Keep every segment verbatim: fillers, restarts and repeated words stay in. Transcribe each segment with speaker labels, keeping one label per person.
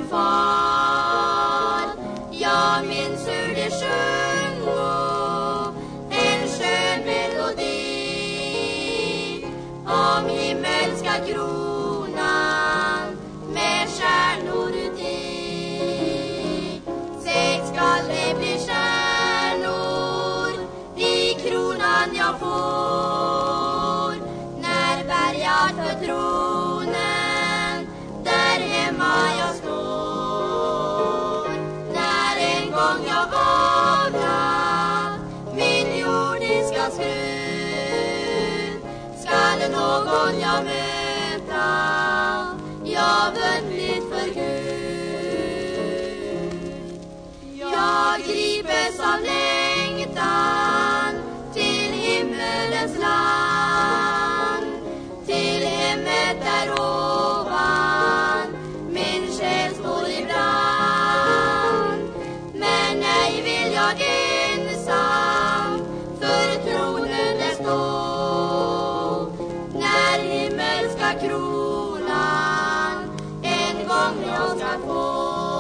Speaker 1: min far. Jag minns hur det sjungo en skön melodi om himmelska kronan med stjärnor uti. Sex skall det bli stjärnor i kronan jag får när bergat för tronen där hemma jag står. När en gång jag avlat min jordiska skrud skall någon jag möta jag vunnit för Gud. Jag gripes av längtan till himmelens land, till hemmet där ovan min själ står i brand. Men nej vill jag ensam för tronen där stå när himmelska kronan en gång jag ska få.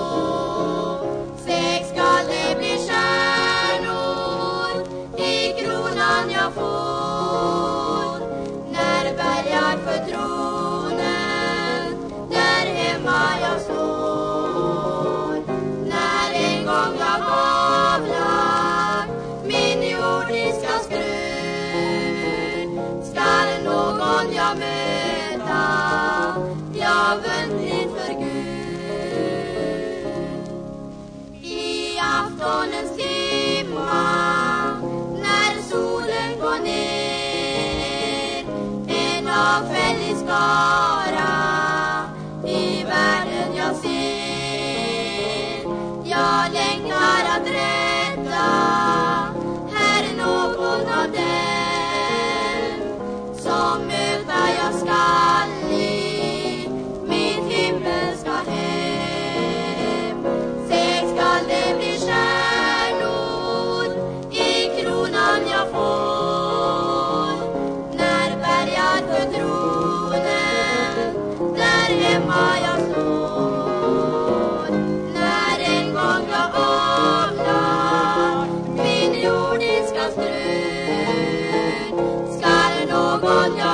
Speaker 1: Sex skall det bli stjärnor i kronan jag får när bergat för tronen där hemma jag står. När en gång jag avlagt min jordiska skrud skall någon jag möta jag vunnit för Gud. I aftonens timma när solen går ner en avfällig skara i världen jag ser. Jag längtar att rädda här någon av dem som möta jag skall i mitt himmelska hem. Sex skall det bli stjärnor i kronan jag får när bergat för tronen där hemma jag står. När en gång jag avlat min jordiska skrud skall någon jag